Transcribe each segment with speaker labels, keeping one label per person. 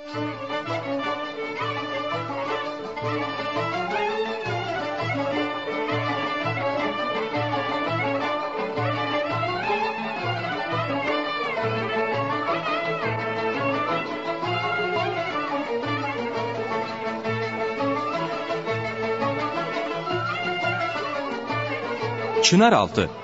Speaker 1: Çınaraltı.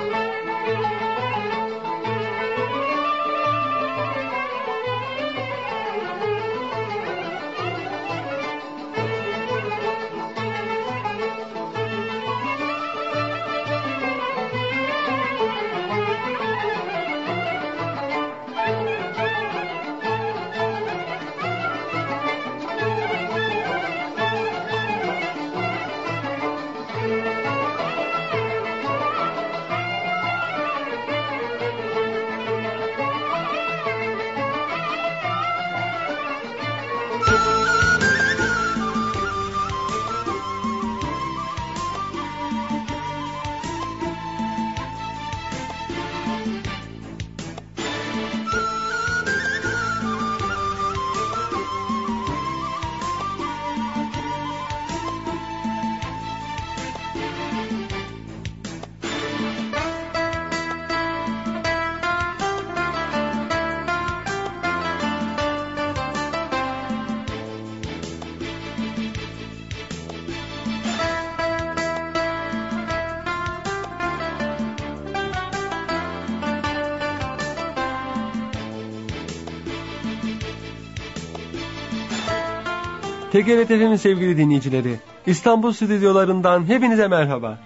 Speaker 2: TGRT FM'in sevgili dinleyicileri, İstanbul stüdyolarından hepinize merhaba.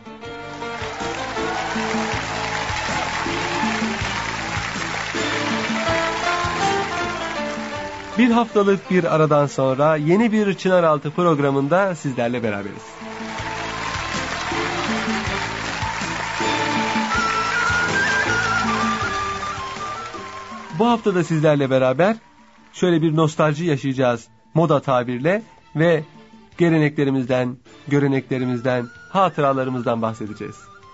Speaker 2: Bir haftalık bir aradan sonra yeni bir Çınaraltı programında sizlerle beraberiz. Bu hafta da sizlerle beraber şöyle bir nostalji yaşayacağız moda tabirle ve geleneklerimizden, göreneklerimizden, hatıralarımızdan bahsedeceğiz.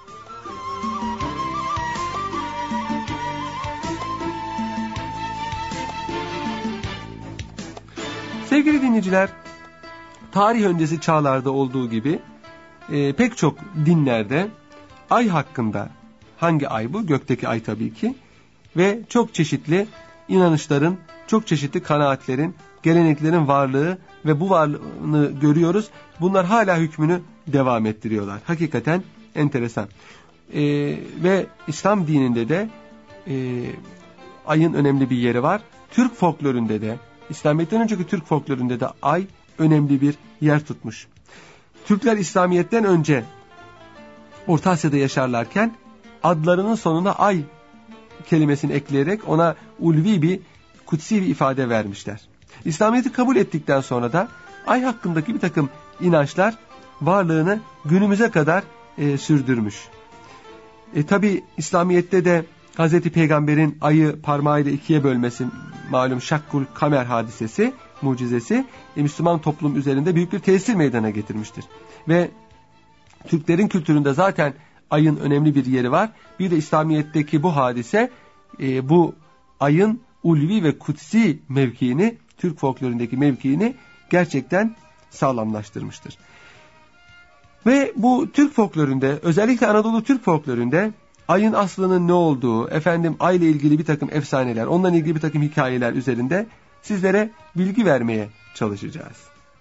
Speaker 2: Sevgili dinleyiciler, tarih öncesi çağlarda olduğu gibi pek çok dinlerde ay hakkında, hangi ay bu? Gökteki ay tabii ki, ve çok çeşitli inanışların, çok çeşitli kanaatlerin, geleneklerin varlığı ve bu varlığını görüyoruz. Bunlar hala hükmünü devam ettiriyorlar. Hakikaten enteresan. Ve İslam dininde de ayın önemli bir yeri var. Türk folkloründe de, İslamiyet'ten önceki Türk folkloründe de ay önemli bir yer tutmuş. Türkler İslamiyet'ten önce Orta Asya'da yaşarlarken adlarının sonuna ay kelimesini ekleyerek ona ulvi bir, kutsi bir ifade vermişler. İslamiyet'i kabul ettikten sonra da ay hakkındaki bir takım inançlar varlığını günümüze kadar sürdürmüş. Tabi İslamiyet'te de Hazreti Peygamber'in ayı parmağıyla ikiye bölmesi, malum Şakkul Kamer hadisesi, mucizesi Müslüman toplum üzerinde büyük bir tesir meydana getirmiştir. Ve Türklerin kültüründe zaten ayın önemli bir yeri var. Bir de İslamiyet'teki bu hadise bu ayın ulvi ve kutsi mevkiini, Türk folklorundaki mevkiini gerçekten sağlamlaştırmıştır. Ve bu Türk folklorunda, özellikle Anadolu Türk folklorunda ayın aslının ne olduğu, ayla ilgili bir takım efsaneler, onunla ilgili bir takım hikayeler üzerinde sizlere bilgi vermeye çalışacağız.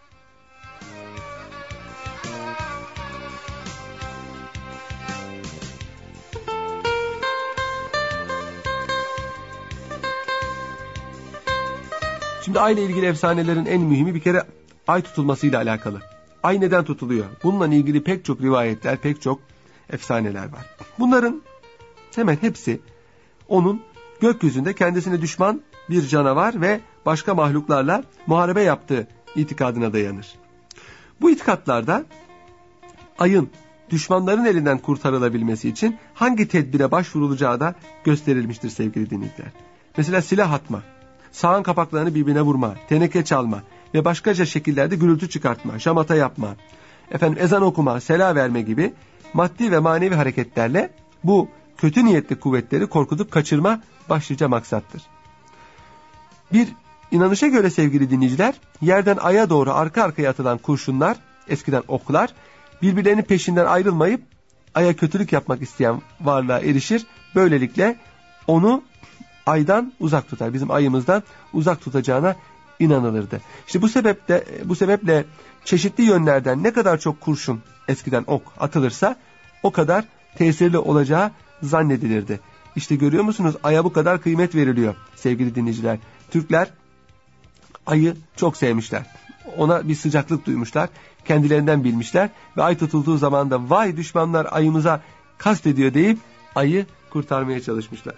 Speaker 2: Şimdi ayla ilgili efsanelerin en mühimi bir kere ay tutulmasıyla alakalı. Ay neden tutuluyor? Bununla ilgili pek çok rivayetler, pek çok efsaneler var. Bunların hemen hepsi onun gökyüzünde kendisine düşman bir canavar ve başka mahluklarla muharebe yaptığı itikadına dayanır. Bu itikatlarda ayın düşmanların elinden kurtarılabilmesi için hangi tedbire başvurulacağı da gösterilmiştir sevgili dinleyiciler. Mesela silah atma, sağan kapaklarını birbirine vurma, teneke çalma ve başkaca şekillerde gürültü çıkartma, şamata yapma, ezan okuma, sela verme gibi maddi ve manevi hareketlerle bu kötü niyetli kuvvetleri korkutup kaçırma başlıca maksattır. Bir İnanışa göre sevgili dinleyiciler, yerden aya doğru arka arkaya atılan kurşunlar, eskiden oklar, birbirlerinin peşinden ayrılmayıp aya kötülük yapmak isteyen varlığa erişir. Böylelikle onu aydan uzak tutar, bizim ayımızdan uzak tutacağına inanılırdı. İşte bu sebeple çeşitli yönlerden ne kadar çok kurşun, eskiden ok atılırsa o kadar tesirli olacağı zannedilirdi. İşte görüyor musunuz, aya bu kadar kıymet veriliyor sevgili dinleyiciler. Türkler ayı çok sevmişler. Ona bir sıcaklık duymuşlar. Kendilerinden bilmişler ve ay tutulduğu zaman da vay düşmanlar ayımıza kastediyor deyip ayı kurtarmaya çalışmışlar.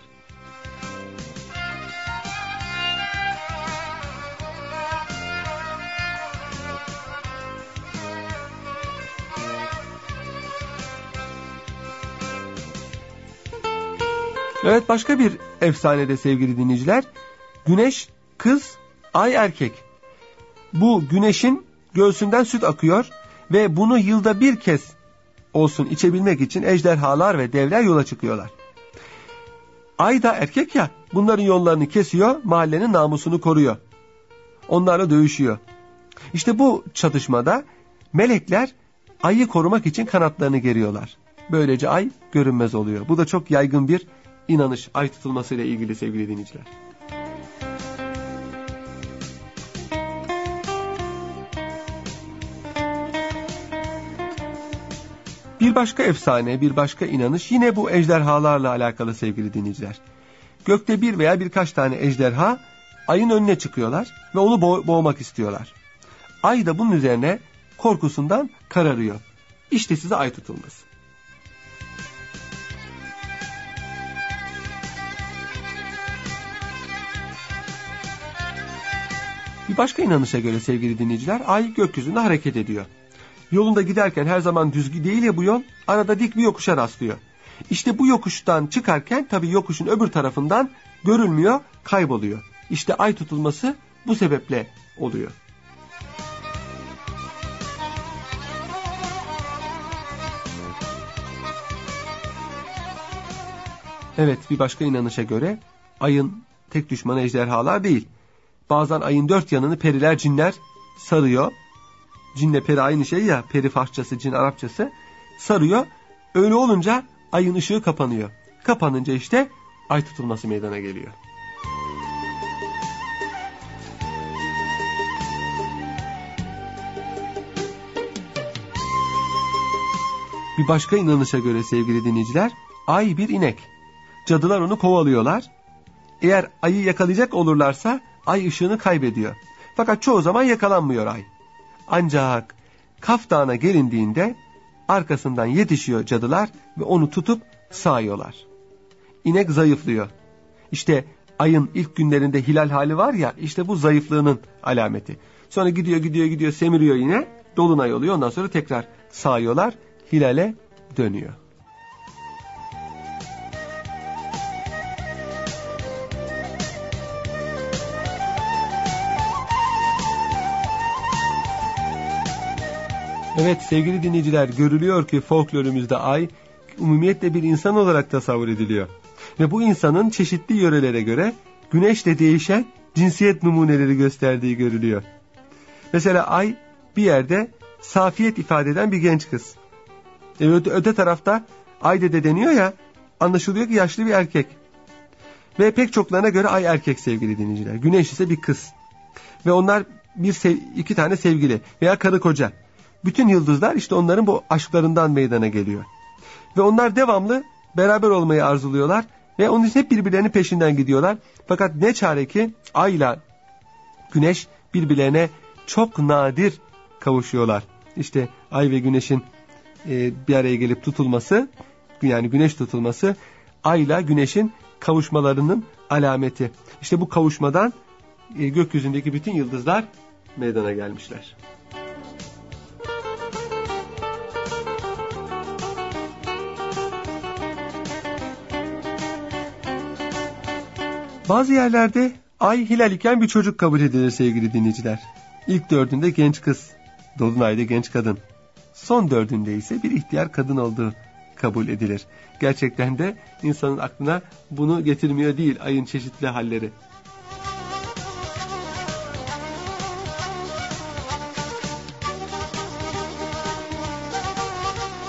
Speaker 2: Evet, başka bir efsanede sevgili dinleyiciler, güneş kız, ay erkek. Bu güneşin göğsünden süt akıyor ve bunu yılda bir kez olsun içebilmek için ejderhalar ve devler yola çıkıyorlar. Ay da erkek ya, bunların yollarını kesiyor, mahallenin namusunu koruyor. Onlarla dövüşüyor. İşte bu çatışmada melekler ayı korumak için kanatlarını geriyorlar. Böylece ay görünmez oluyor. Bu da çok yaygın bir inanış, ay tutulmasıyla ilgili sevgili dinleyiciler. Bir başka efsane, bir başka inanış yine bu ejderhalarla alakalı sevgili dinleyiciler. Gökte bir veya birkaç tane ejderha ayın önüne çıkıyorlar ve onu boğmak istiyorlar. Ay da bunun üzerine korkusundan kararıyor. İşte size ay tutulması. Bir başka inanışa göre sevgili dinleyiciler, ay gökyüzünde hareket ediyor. Yolunda giderken her zaman düz değil ya bu yol, arada dik bir yokuşa rastlıyor. İşte bu yokuştan çıkarken tabii yokuşun öbür tarafından görülmüyor, kayboluyor. İşte ay tutulması bu sebeple oluyor. Evet, bir başka inanışa göre ayın tek düşmanı ejderhalar değil. Bazen ayın dört yanını periler, cinler sarıyor. Cinle peri aynı şey ya, peri Farsçası, cin Arapçası, sarıyor. Öyle olunca ayın ışığı kapanıyor. Kapanınca işte ay tutulması meydana geliyor. Bir başka inanışa göre sevgili dinleyiciler, ay bir inek. Cadılar onu kovalıyorlar. Eğer ayı yakalayacak olurlarsa ay ışığını kaybediyor. Fakat çoğu zaman yakalanmıyor ay. Ancak Kaf Dağı'na gelindiğinde arkasından yetişiyor cadılar ve onu tutup sağıyorlar. İnek zayıflıyor. İşte ayın ilk günlerinde hilal hali var ya, işte bu zayıflığının alameti. Sonra gidiyor semiriyor yine, dolunay oluyor, ondan sonra tekrar sağıyorlar, hilale dönüyor. Evet sevgili dinleyiciler, görülüyor ki folklorumuzda ay umumiyetle bir insan olarak tasavvur ediliyor. Ve bu insanın çeşitli yörelere göre güneşle değişen cinsiyet numuneleri gösterdiği görülüyor. Mesela ay bir yerde safiyet ifade eden bir genç kız. Öte tarafta ay dede deniyor ya, anlaşılıyor ki yaşlı bir erkek. Ve pek çoklarına göre ay erkek sevgili dinleyiciler. Güneş ise bir kız. Ve onlar iki tane sevgili veya karı koca. Bütün yıldızlar işte onların bu aşklarından meydana geliyor. Ve onlar devamlı beraber olmayı arzuluyorlar ve onun için hep birbirlerinin peşinden gidiyorlar. Fakat ne çare ki ayla güneş birbirlerine çok nadir kavuşuyorlar. İşte ay ve güneşin bir araya gelip tutulması, yani güneş tutulması, ayla güneşin kavuşmalarının alameti. İşte bu kavuşmadan gökyüzündeki bütün yıldızlar meydana gelmişler. Bazı yerlerde ay hilal iken bir çocuk kabul edilir sevgili dinleyiciler. İlk dördünde genç kız, dolunayda genç kadın. Son dördünde ise bir ihtiyar kadın olduğu kabul edilir. Gerçekten de insanın aklına bunu getirmiyor değil ayın çeşitli halleri.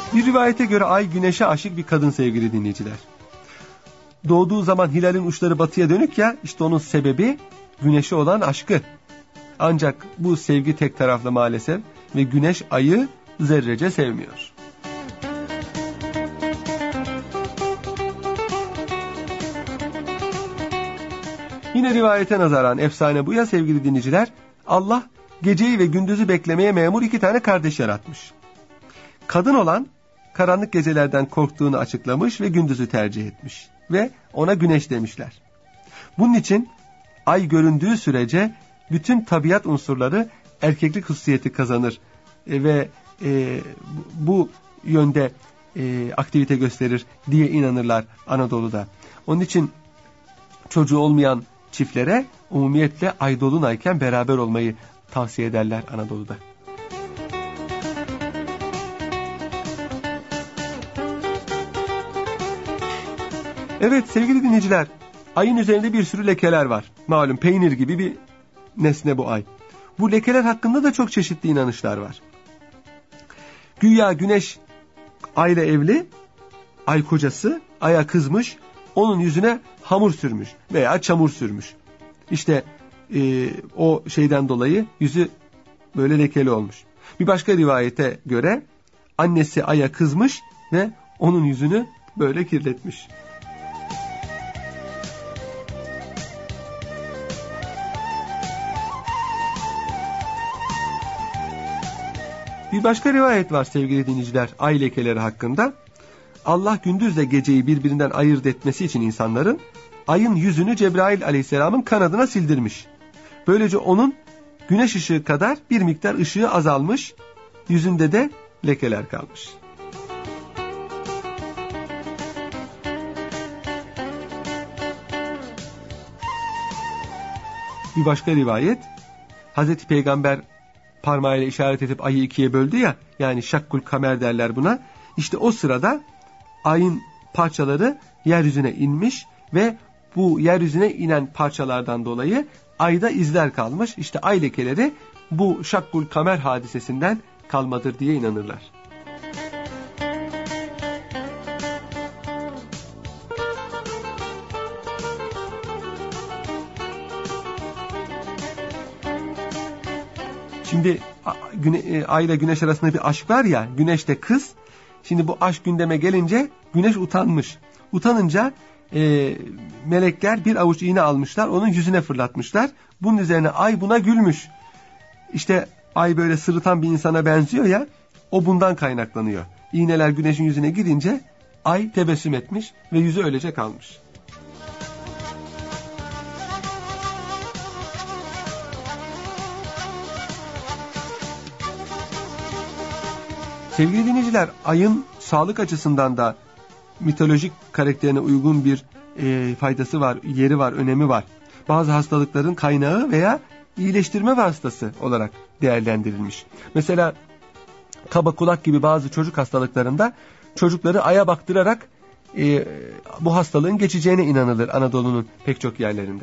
Speaker 2: Bir rivayete göre ay güneşe aşık bir kadın sevgili dinleyiciler. Doğduğu zaman hilalin uçları batıya dönük ya, işte onun sebebi güneşe olan aşkı. Ancak bu sevgi tek taraflı maalesef ve güneş ayı zerrece sevmiyor. Yine rivayete nazaran efsane bu ya sevgili dinleyiciler, Allah geceyi ve gündüzü beklemeye memur 2 tane kardeş yaratmış. Kadın olan karanlık gecelerden korktuğunu açıklamış ve gündüzü tercih etmiş ve ona güneş demişler. Bunun için ay göründüğü sürece bütün tabiat unsurları erkeklik hususiyeti kazanır ve bu yönde aktivite gösterir diye inanırlar Anadolu'da. Onun için çocuğu olmayan çiftlere umumiyetle ay dolunayken beraber olmayı tavsiye ederler Anadolu'da. Evet sevgili dinleyiciler, ayın üzerinde bir sürü lekeler var. Malum peynir gibi bir nesne bu ay. Bu lekeler hakkında da çok çeşitli inanışlar var. Güya güneş ayla evli, ay kocası, aya kızmış, onun yüzüne hamur sürmüş veya çamur sürmüş. İşte o şeyden dolayı yüzü böyle lekeli olmuş. Bir başka rivayete göre annesi aya kızmış ve onun yüzünü böyle kirletmiş. Bir başka rivayet var sevgili dinleyiciler ay lekeleri hakkında. Allah gündüzle geceyi birbirinden ayırt etmesi için insanların ayın yüzünü Cebrail aleyhisselamın kanadına sildirmiş. Böylece onun güneş ışığı kadar bir miktar ışığı azalmış, yüzünde de lekeler kalmış. Bir başka rivayet, Hazreti Peygamber parmağıyla işaret edip ayı 2'ye böldü ya, yani şakkul kamer derler buna. İşte o sırada ayın parçaları yeryüzüne inmiş ve bu yeryüzüne inen parçalardan dolayı ayda izler kalmış. İşte ay lekeleri bu şakkul kamer hadisesinden kalmadır diye inanırlar. Şimdi ay ile güneş arasında bir aşk var ya, güneş de kız. Şimdi bu aşk gündeme gelince güneş utanmış. Utanınca melekler bir avuç iğne almışlar, onun yüzüne fırlatmışlar. Bunun üzerine ay buna gülmüş. İşte ay böyle sırıtan bir insana benziyor ya, o bundan kaynaklanıyor. İğneler güneşin yüzüne gidince ay tebessüm etmiş ve yüzü öylece kalmış. Sevgili dinleyiciler, ayın sağlık açısından da mitolojik karakterine uygun bir faydası var, yeri var, önemi var. Bazı hastalıkların kaynağı veya iyileştirme vasıtası olarak değerlendirilmiş. Mesela kaba kulak gibi bazı çocuk hastalıklarında çocukları aya baktırarak bu hastalığın geçeceğine inanılır Anadolu'nun pek çok yerlerinde.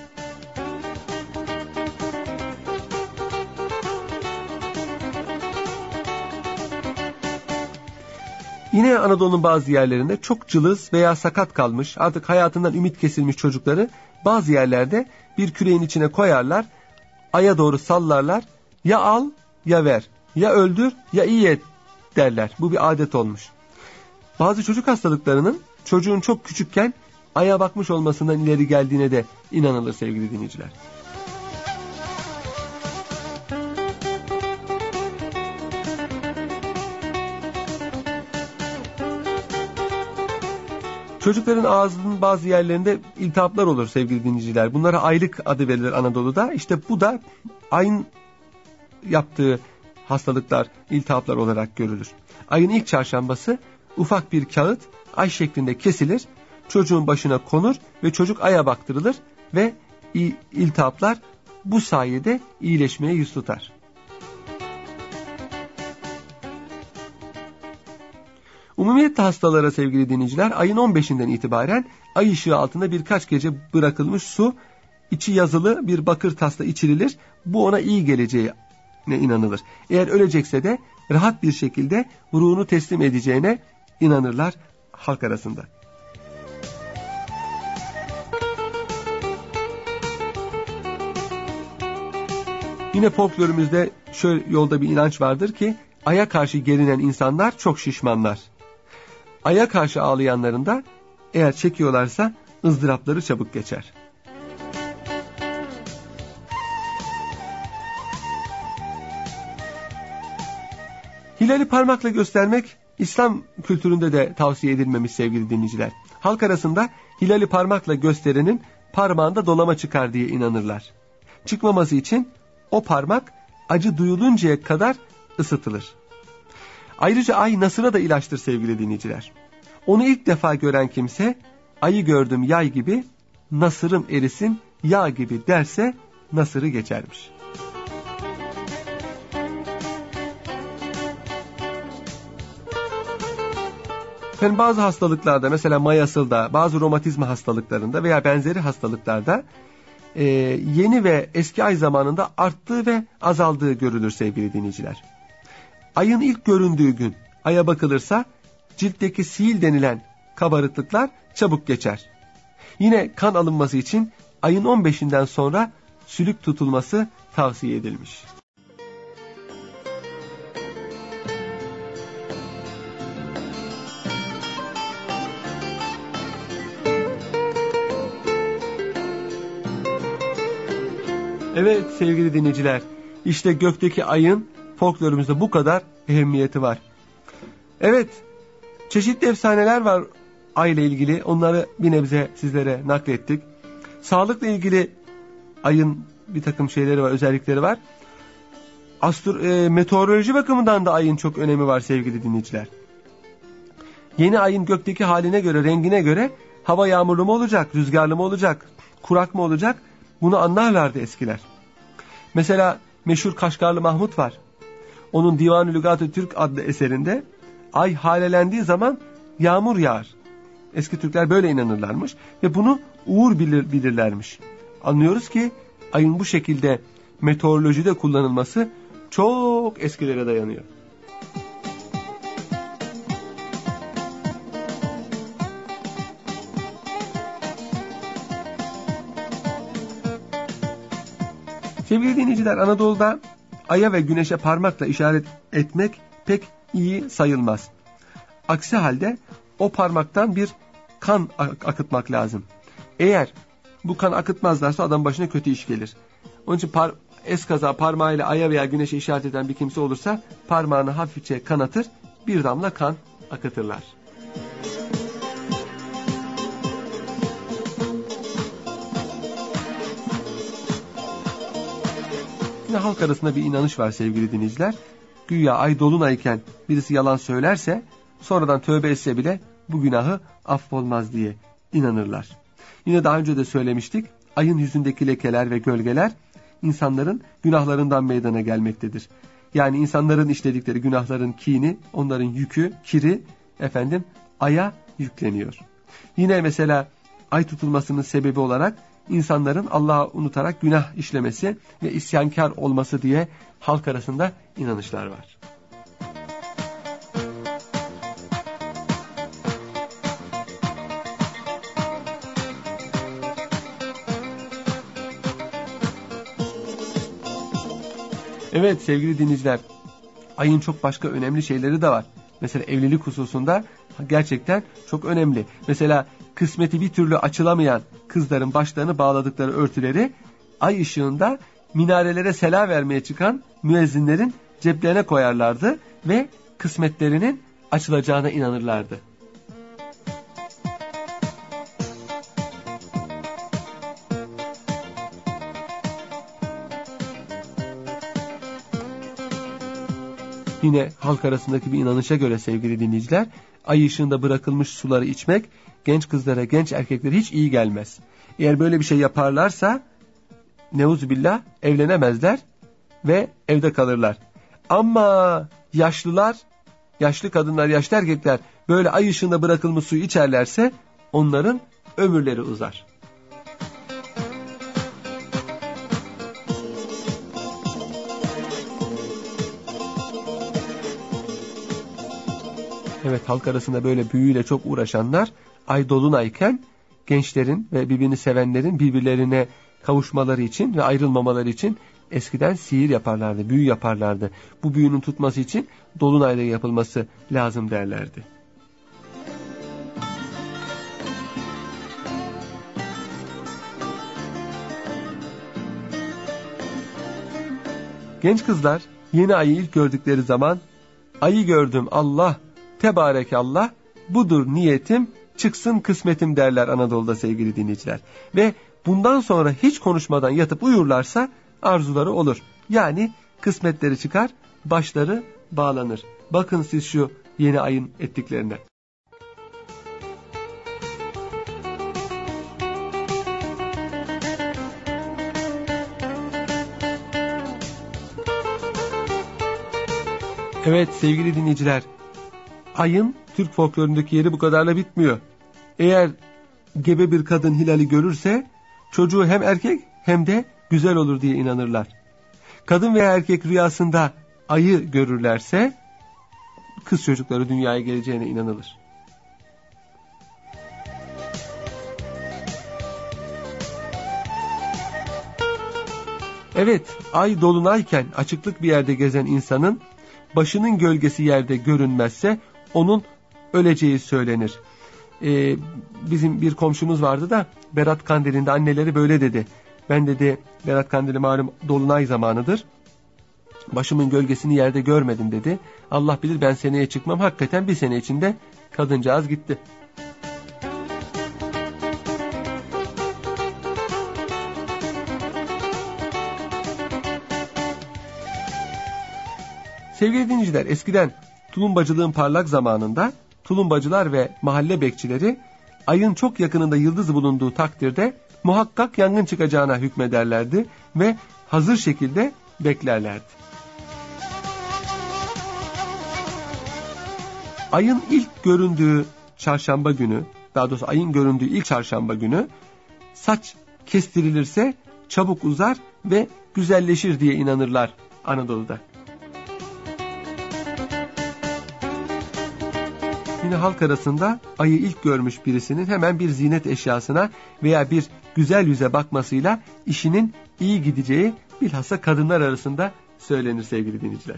Speaker 2: Yine Anadolu'nun bazı yerlerinde çok cılız veya sakat kalmış, artık hayatından ümit kesilmiş çocukları bazı yerlerde bir küreğin içine koyarlar, aya doğru sallarlar, ya al ya ver, ya öldür ya iyi et derler. Bu bir adet olmuş. Bazı çocuk hastalıklarının çocuğun çok küçükken aya bakmış olmasından ileri geldiğine de inanılır sevgili dinleyiciler. Çocukların ağzının bazı yerlerinde iltihaplar olur sevgili dinleyiciler. Bunlara aylık adı verilir Anadolu'da. İşte bu da ayın yaptığı hastalıklar, iltihaplar olarak görülür. Ayın ilk çarşambası ufak bir kağıt ay şeklinde kesilir, çocuğun başına konur ve çocuk aya baktırılır ve iltihaplar bu sayede iyileşmeye yüz tutar. Umumiyetle hastalara sevgili dinleyiciler ayın 15'inden itibaren ay ışığı altında birkaç gece bırakılmış su, içi yazılı bir bakır tasla içirilir. Bu ona iyi geleceğine inanılır. Eğer ölecekse de rahat bir şekilde ruhunu teslim edeceğine inanırlar halk arasında. Yine folklorumuzda şöyle yolda bir inanç vardır ki aya karşı gerinen insanlar çok şişmanlar. Aya karşı ağlayanların da eğer çekiyorlarsa ızdırapları çabuk geçer. Hilali parmakla göstermek İslam kültüründe de tavsiye edilmemiş sevgili dinleyiciler. Halk arasında hilali parmakla gösterenin parmağında dolama çıkar diye inanırlar. Çıkmaması için o parmak acı duyuluncaya kadar ısıtılır. Ayrıca ay nasıra da ilaçtır sevgili dinleyiciler. Onu ilk defa gören kimse ayı gördüm yay gibi, nasırım erisin yağ gibi derse nasırı geçermiş. Efendim bazı hastalıklarda mesela mayasılda, bazı romatizma hastalıklarında veya benzeri hastalıklarda yeni ve eski ay zamanında arttığı ve azaldığı görülür sevgili dinleyiciler. Ayın ilk göründüğü gün aya bakılırsa ciltteki sil denilen kabarıklıklar çabuk geçer. Yine kan alınması için ayın 15'inden sonra sülük tutulması tavsiye edilmiş. Evet sevgili dinleyiciler, işte gökteki ayın folklorumuzda bu kadar ehemmiyeti var. Evet, çeşitli efsaneler var ayla ilgili, onları bir nebze sizlere naklettik. Sağlıkla ilgili ayın bir takım şeyleri var, özellikleri var. Meteoroloji bakımından da ayın çok önemi var sevgili dinleyiciler. Yeni ayın gökteki haline göre, rengine göre hava yağmurlu mu olacak, rüzgarlı mı olacak, kurak mı olacak? Bunu anlarlardı eskiler. Mesela meşhur Kaşgarlı Mahmut var. Onun Divan-ı Lügat-ı Türk adlı eserinde ay halelendiği zaman yağmur yağar. Eski Türkler böyle inanırlarmış ve bunu uğur bilirlermiş. Anlıyoruz ki ayın bu şekilde meteorolojide kullanılması çok eskilere dayanıyor. Sevgili dinleyiciler, Anadolu'da aya ve güneşe parmakla işaret etmek pek iyi sayılmaz. Aksi halde o parmaktan bir kan akıtmak lazım. Eğer bu kan akıtmazlarsa adam başına kötü iş gelir. Onun için eskaza parmağıyla aya veya güneşe işaret eden bir kimse olursa parmağını hafifçe kanatır, bir damla kan akıtırlar. Yine halk arasında bir inanış var sevgili dinleyiciler. Güya ay dolunayken birisi yalan söylerse sonradan tövbe etse bile bu günahı affolmaz diye inanırlar. Yine daha önce de söylemiştik. Ayın yüzündeki lekeler ve gölgeler insanların günahlarından meydana gelmektedir. Yani insanların işledikleri günahların kini, onların yükü, kiri aya yükleniyor. Yine mesela ay tutulmasının sebebi olarak insanların Allah'ı unutarak günah işlemesi ve isyankar olması diye halk arasında inanışlar var. Evet sevgili dinleyiciler, ayın çok başka önemli şeyleri de var. Mesela evlilik hususunda gerçekten çok önemli. Mesela kısmeti bir türlü açılamayan kızların başlarını bağladıkları örtüleri ay ışığında minarelere sela vermeye çıkan müezzinlerin ceplerine koyarlardı ve kısmetlerinin açılacağına inanırlardı. Yine halk arasındaki bir inanışa göre sevgili dinleyiciler, ay ışığında bırakılmış suları içmek genç kızlara, genç erkeklere hiç iyi gelmez. Eğer böyle bir şey yaparlarsa neuzubillah evlenemezler ve evde kalırlar. Ama yaşlılar, yaşlı kadınlar, yaşlı erkekler böyle ay ışığında bırakılmış suyu içerlerse onların ömürleri uzar. Evet, halk arasında böyle büyüyle çok uğraşanlar ay dolunayken gençlerin ve birbirini sevenlerin birbirlerine kavuşmaları için ve ayrılmamaları için eskiden sihir yaparlardı, büyü yaparlardı. Bu büyünün tutması için dolunayda yapılması lazım derlerdi. Genç kızlar yeni ayı ilk gördükleri zaman ayı gördüm Allah, tebarekallah, budur niyetim, çıksın kısmetim derler Anadolu'da sevgili dinleyiciler. Ve bundan sonra hiç konuşmadan yatıp uyurlarsa arzuları olur. Yani kısmetleri çıkar, başları bağlanır. Bakın siz şu yeni ayın ettiklerine. Evet sevgili dinleyiciler, ayın Türk folklorundaki yeri bu kadarla bitmiyor. Eğer gebe bir kadın hilali görürse çocuğu hem erkek hem de güzel olur diye inanırlar. Kadın veya erkek rüyasında ayı görürlerse kız çocukları dünyaya geleceğine inanılır. Evet, ay dolunayken açıklık bir yerde gezen insanın başının gölgesi yerde görünmezse onun öleceği söylenir. Bizim bir komşumuz vardı da Berat Kandili'nde anneleri böyle dedi. Ben dedi Berat Kandili malum dolunay zamanıdır. Başımın gölgesini yerde görmedim dedi. Allah bilir ben seneye çıkmam. Hakikaten bir sene içinde kadıncağız gitti. Sevgili dinleyiciler, eskiden tulumbacılığın parlak zamanında tulumbacılar ve mahalle bekçileri ayın çok yakınında yıldız bulunduğu takdirde muhakkak yangın çıkacağına hükmederlerdi ve hazır şekilde beklerlerdi. Ayın ilk göründüğü çarşamba günü, daha doğrusu ayın göründüğü ilk çarşamba günü saç kestirilirse çabuk uzar ve güzelleşir diye inanırlar Anadolu'da. Yine halk arasında ayı ilk görmüş birisinin hemen bir zinet eşyasına veya bir güzel yüze bakmasıyla işinin iyi gideceği bilhassa kadınlar arasında söylenir sevgili dinleyiciler.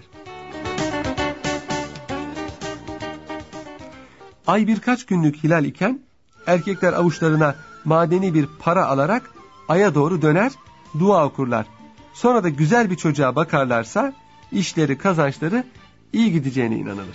Speaker 2: Ay birkaç günlük hilal iken erkekler avuçlarına madeni bir para alarak aya doğru döner, dua okurlar. Sonra da güzel bir çocuğa bakarlarsa işleri, kazançları iyi gideceğine inanılır.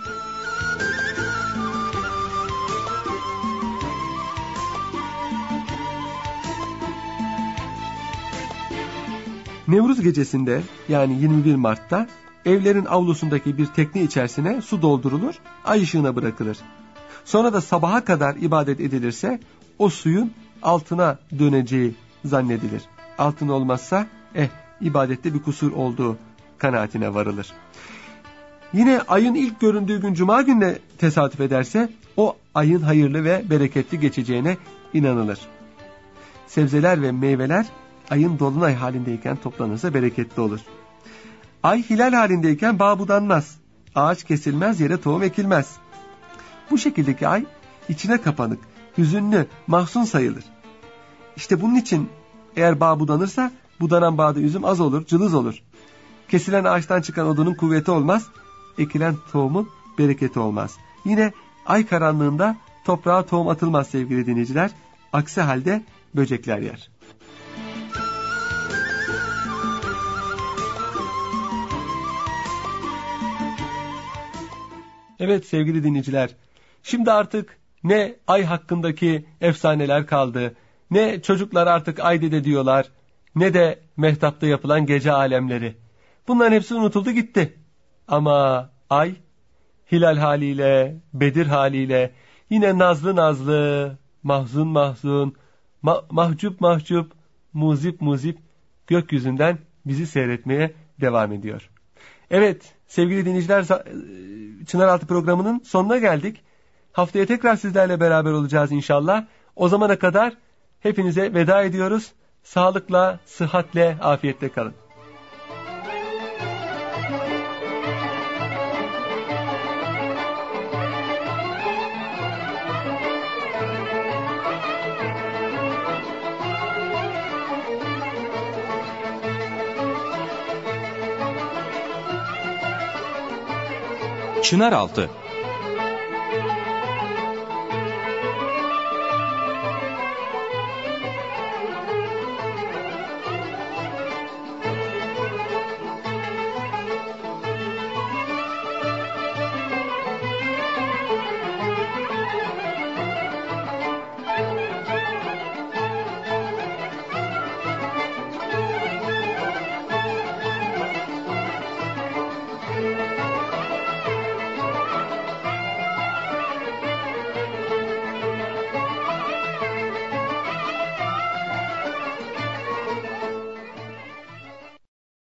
Speaker 2: Nevruz gecesinde yani 21 Mart'ta evlerin avlusundaki bir tekne içerisine su doldurulur, ay ışığına bırakılır. Sonra da sabaha kadar ibadet edilirse o suyun altına döneceği zannedilir. Altın olmazsa ibadette bir kusur olduğu kanaatine varılır. Yine ayın ilk göründüğü gün Cuma gününe tesadüf ederse o ayın hayırlı ve bereketli geçeceğine inanılır. Sebzeler ve meyveler ayın dolunay halindeyken toplanırsa bereketli olur. Ay hilal halindeyken bağ budanmaz, ağaç kesilmez, yere tohum ekilmez. Bu şekildeki ay içine kapanık, hüzünlü, mahzun sayılır. İşte bunun için eğer bağ budanırsa budanan bağda üzüm az olur, cılız olur. Kesilen ağaçtan çıkan odunun kuvveti olmaz, ekilen tohumun bereketi olmaz. Yine ay karanlığında toprağa tohum atılmaz sevgili dinleyiciler. Aksi halde böcekler yer. Evet sevgili dinleyiciler, şimdi artık ne ay hakkındaki efsaneler kaldı, ne çocuklar artık ay dede diyorlar, ne de mehtapta yapılan gece alemleri. Bunların hepsi unutuldu gitti. Ama ay, hilal haliyle, Bedir haliyle, yine nazlı nazlı, mahzun mahzun, mahcup mahcup, muzip muzip gökyüzünden bizi seyretmeye devam ediyor. Evet sevgili dinleyiciler, Çınaraltı programının sonuna geldik. Haftaya tekrar sizlerle beraber olacağız inşallah. O zamana kadar hepinize veda ediyoruz. Sağlıkla, sıhhatle, afiyetle kalın.
Speaker 1: Çınaraltı